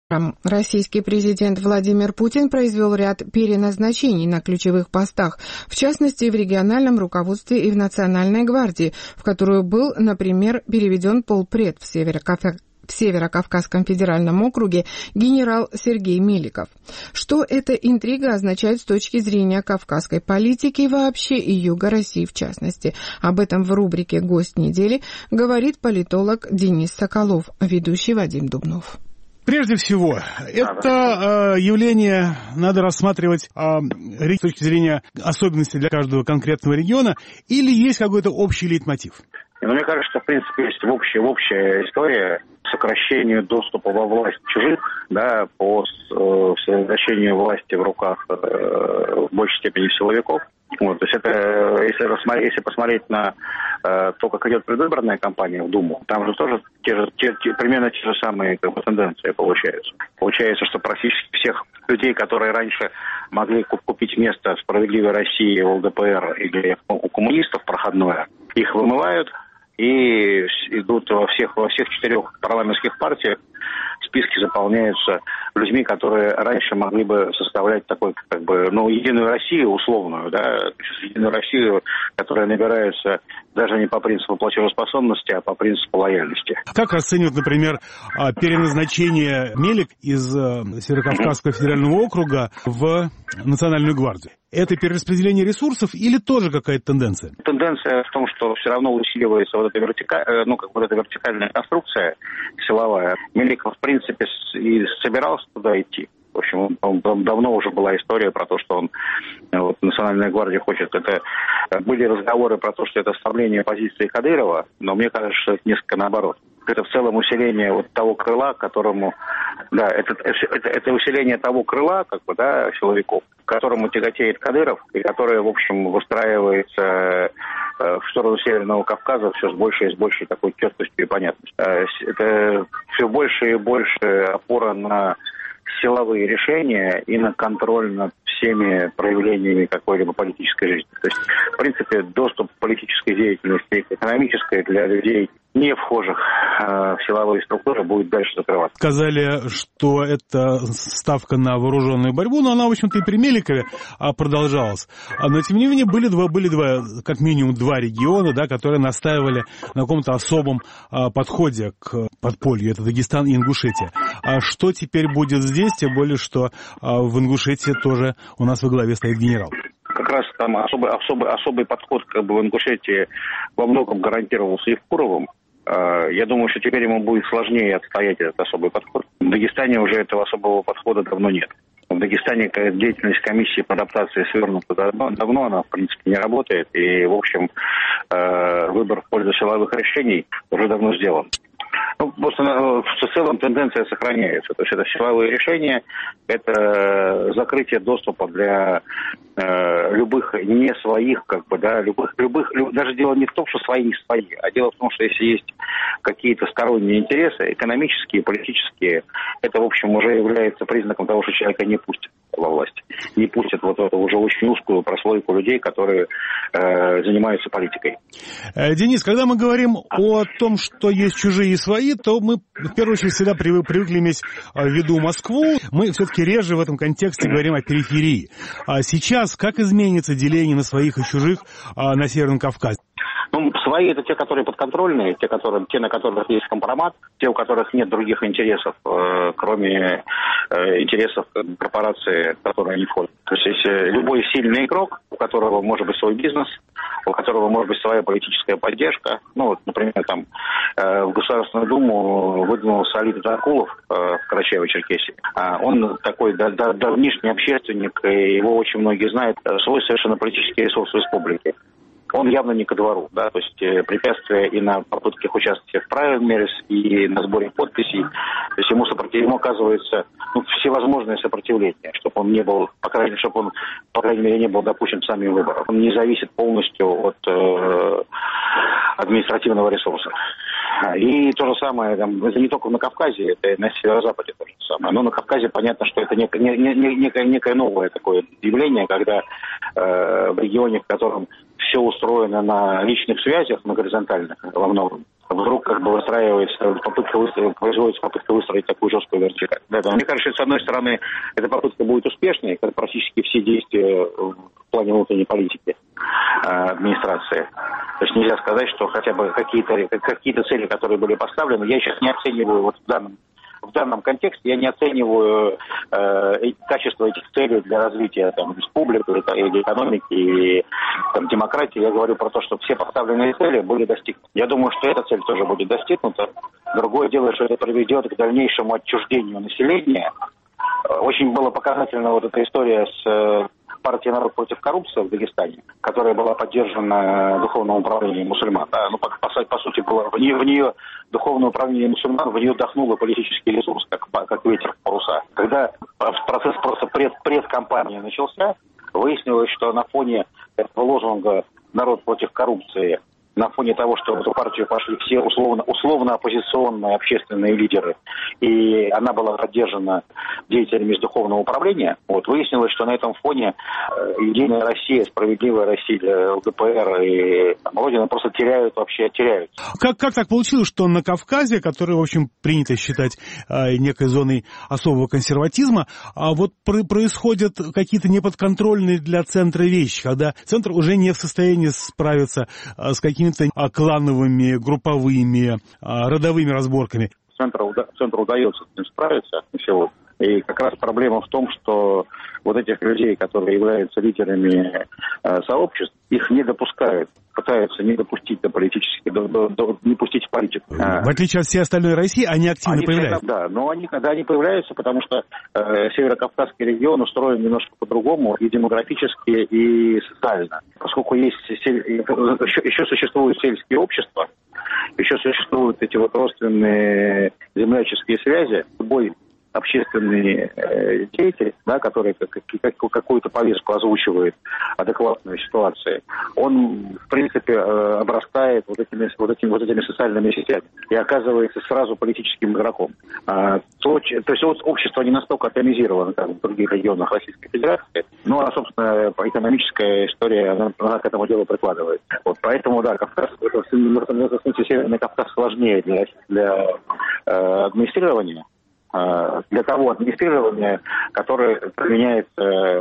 Российский президент Владимир Путин произвел ряд переназначений на ключевых постах, в частности, в региональном руководстве и в Национальной гвардии, в которую был, например, переведен полпред в Северо-Кавказском федеральном округе генерал Сергей Меликов. Что эта интрига означает с точки зрения кавказской политики вообще и Юга России в частности? Об этом в рубрике «Гость недели» говорит политолог Денис Соколов, ведущий Вадим Дубнов. Прежде всего, это явление надо рассматривать с точки зрения особенностей для каждого конкретного региона, или есть какой-то общий лейтмотив? Мне кажется, что, в принципе, есть общая история сокращению доступа во власть чужих, да, по сокращению власти в руках в большей степени силовиков. Вот, то есть это, если посмотреть на то, как идет предвыборная кампания в Думу, там же тоже примерно те же самые тенденции получаются. Получается, что практически всех людей, которые раньше могли купить место в «Справедливой России», в ЛДПР или у коммунистов проходное, их вымывают и идут во всех 4 парламентских партиях. Списки заполняются людьми, которые раньше могли бы составлять такой, Единую Россию условную, да, Единую Россию, которая набирается даже не по принципу платежеспособности, а по принципу лояльности. Как расценивают, например, переназначение Мелик из Северо-Кавказского федерального округа в Национальную гвардию? Это перераспределение ресурсов или тоже какая-то тенденция? Тенденция в том, что все равно усиливается вот эта вертикальная конструкция силовая. Меликов, в принципе, и собирался туда идти. В общем, давно уже была история про то, что он Национальная гвардия хочет. Это были разговоры про то, что это ослабление позиции Кадырова, но мне кажется, что это несколько наоборот. Это в целом усиление того крыла, которому... Да, это усиление того крыла, силовиков, к которому тяготеет Кадыров, и которое, в общем, выстраивается в сторону Северного Кавказа все с большей такой четкостью и понятностью. Это все больше и больше опора на силовые решения и на контроль над всеми проявлениями какой-либо политической жизни. То есть, в принципе, доступ к политической деятельности, к экономической для людей, не вхожих в силовые структуры, будет дальше закрываться. Сказали, что это ставка на вооруженную борьбу, но она, в общем-то, и при Меликове продолжалась. Но, тем не менее, были как минимум два региона, да, которые настаивали на каком-то особом подходе к подполью. Это Дагестан и Ингушетия. А что теперь будет здесь, тем более, что в Ингушетии тоже у нас во главе стоит генерал? Как раз там особый подход в Ингушетии во многом гарантировался Евкуровым. Я думаю, что теперь ему будет сложнее отстоять этот особый подход. В Дагестане уже этого особого подхода давно нет. В Дагестане деятельность комиссии по адаптации свернута давно, она, в принципе, не работает. И, в общем, выбор в пользу силовых решений уже давно сделан. Просто в целом тенденция сохраняется. То есть это силовые решения, это закрытие доступа для любых не своих, любых, даже дело не в том, что свои не свои, а дело в том, что если есть какие-то сторонние интересы, экономические, политические, это, в общем, уже является признаком того, что человека не пустят во власть. Не пустят вот эту уже очень узкую прослойку людей, которые занимаются политикой. Денис, когда мы говорим о том, что есть чужие и свои, то мы, в первую очередь, всегда привыкли иметь в виду Москву. Мы все-таки реже в этом контексте говорим о периферии. А сейчас как изменится деление на своих и чужих на Северном Кавказе? Свои — это те, которые подконтрольные, те, на которых есть компромат, те, у которых нет других интересов, кроме интересов корпорации, в которую они входят. То есть если любой сильный игрок, у которого может быть свой бизнес, у которого может быть своя политическая поддержка, например, там в Государственную Думу выдвинулся Алик Джакулов в Карачаево-Черкесии. Он такой давнишний общественник, и его очень многие знают, свой совершенно политический ресурс в республике. Он явно не ко двору, да, то есть препятствия и на попытках участия в праймерис, и на сборе подписей. То есть ему оказывается всевозможное сопротивление, чтобы он не был, по крайней мере, не был допущен к самим выборам. Он не зависит полностью от административного ресурса. И то же самое, это не только на Кавказе, это и на северо-западе то же самое. Но на Кавказе понятно, что это некое новое такое явление, когда в регионе, в котором все устроено на личных связях, на горизонтальных во многом, в вдруг как бы производится попытка выстроить такую жесткую вертикаль. Да, мне кажется, с одной стороны, эта попытка будет успешной, как практически все действия в плане внутренней политики администрации. То есть нельзя сказать, что хотя бы какие-то цели, которые были поставлены, я сейчас не оцениваю вот в данном контексте, я не оцениваю качество этих целей для развития республики или экономики и демократии. Я говорю про то, что все поставленные цели были достигнуты. Я думаю, что эта цель тоже будет достигнута. Другое дело, что это приведет к дальнейшему отчуждению населения. Очень была показательна вот эта история с партией «Народ против коррупции» в Дагестане, которая была поддержана Духовным управлением мусульман. Да? По сути, в нее Духовное управление мусульман в нее вдохнуло политический ресурс, как ветер в паруса. Когда процесс просто предкампании начался, выяснилось, что на фоне этого лозунга «Народ против коррупции», на фоне того, что в эту партию пошли все условно оппозиционные общественные лидеры, и она была поддержана деятелями из Духовного управления, выяснилось, что на этом фоне Единая Россия, Справедливая Россия, ЛДПР и Родина просто теряются. Как так получилось, что на Кавказе, который, в общем, принято считать некой зоной особого консерватизма, происходят какие-то неподконтрольные для центра вещи, когда центр уже не в состоянии справиться с какими-то клановыми, групповыми, родовыми разборками? Центру удается с этим справиться сегодня. И как раз проблема в том, что вот этих людей, которые являются лидерами сообществ, их не допускают, пытаются не допустить не пустить в политику. В отличие от всей остальной России, они активно появляются. Да, но когда они появляются, потому что Северо-Кавказский регион устроен немножко по-другому и демографически, и социально. Поскольку еще существуют сельские общества, еще существуют эти родственные земляческие связи, любой общественный деятель, который какую-то повестку озвучивает адекватной ситуации, он, в принципе, обрастает вот этими социальными сетями и оказывается сразу политическим игроком. То есть общество не настолько атомизировано, как в других регионах Российской Федерации, собственно, экономическая история, она к этому делу прикладывает. Поэтому, да, Кавказ, в этом смысле Северный Кавказ сложнее для администрирования. Для того администрирования, которое применяется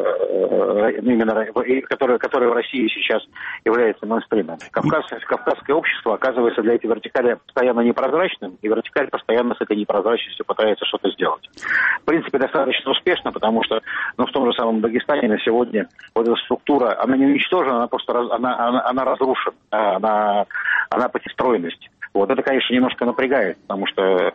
которое в России сейчас является мейнстримом. Кавказское общество оказывается для этой вертикали постоянно непрозрачным, и вертикаль постоянно с этой непрозрачностью пытается что-то сделать. В принципе, достаточно успешно, потому что в том же самом Дагестане на сегодня вот эта структура, она не уничтожена, она просто она разрушена, она потеряла стройность. Это, конечно, немножко напрягает, потому что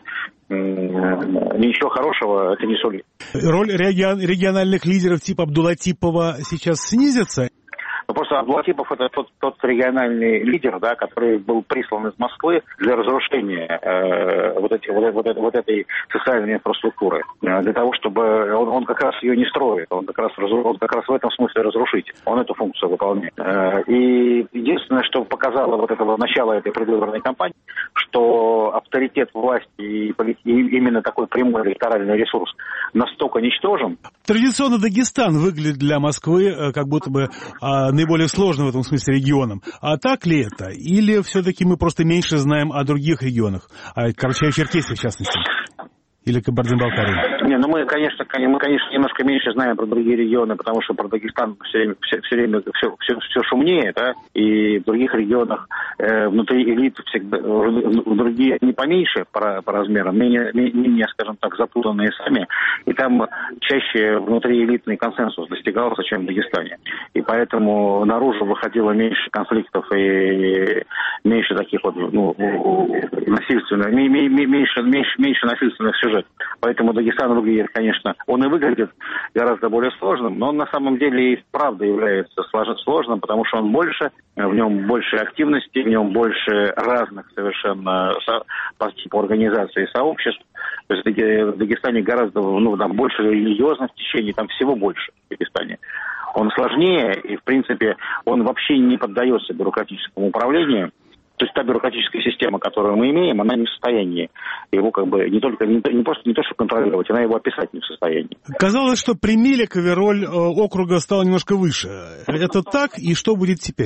ничего хорошего это не сулит. Роль региональных лидеров типа Абдулатипова сейчас снизится? Просто Абдулатипов это тот региональный лидер, который был прислан из Москвы для разрушения вот этой социальной инфраструктуры. Для того, чтобы он как раз ее не строит, он как раз в этом смысле разрушитель. Он эту функцию выполняет. И единственное, что показало начало этой предвыборной кампании, что авторитет власти и именно такой прямой электоральный ресурс настолько ничтожен. Традиционно Дагестан выглядит для Москвы как будто бы наиболее сложным в этом смысле регионом. А так ли это? Или все-таки мы просто меньше знаем о других регионах? О Карачаево-Черкесии, в частности? Или Кабардино-Балкарии? Мы, конечно, немножко меньше знаем про другие регионы, потому что про Дагестан все время шумнее, да, и в других регионах внутри элит всегда другие не поменьше по размерам, менее, скажем так, запутанные сами, и там чаще внутриэлитный консенсус достигался, чем в Дагестане. И поэтому наружу выходило меньше конфликтов и меньше таких насильственных, меньше насильственных сюжетов. Поэтому Дагестан выглядит, конечно, он и выглядит гораздо более сложным, но он на самом деле и вправду является сложным, потому что в нем больше активности, в нем больше разных совершенно по типу организаций и сообществ. То есть в Дагестане гораздо больше религиозных течений, там всего больше в Дагестане. Он сложнее и, в принципе, он вообще не поддается бюрократическому управлению. То есть та бюрократическая система, которую мы имеем, она не в состоянии его не то что контролировать, она его описать не в состоянии. Казалось, что при Меликове роль округа стала немножко выше. Это так? И что будет теперь?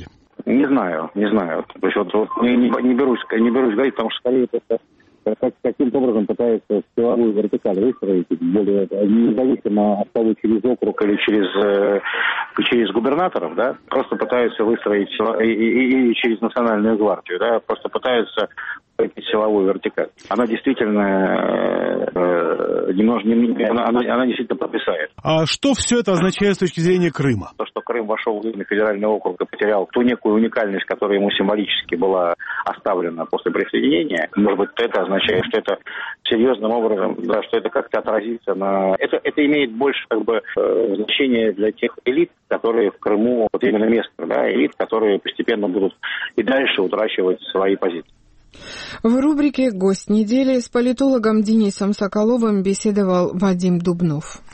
Не знаю. То есть вот не берусь говорить, потому что скорее это каким-то образом пытаются силовую вертикаль выстроить, более независимо от того, через округ или через губернаторов, да, просто пытаются выстроить и через Национальную гвардию, да, просто пытаются силовую вертикаль. Она действительно она действительно подвисает. А что все это означает с точки зрения Крыма? То, что Крым вошел в Южный федеральный округ и потерял ту некую уникальность, которая ему символически была оставлена после присоединения, может быть, это означает, что это серьезным образом, да, что это как-то отразится на... Это имеет больше значение для тех элит, которые в Крыму, вот именно местных, да, элит, которые постепенно будут и дальше утрачивать свои позиции. В рубрике «Гость недели» с политологом Денисом Соколовым беседовал Вадим Дубнов.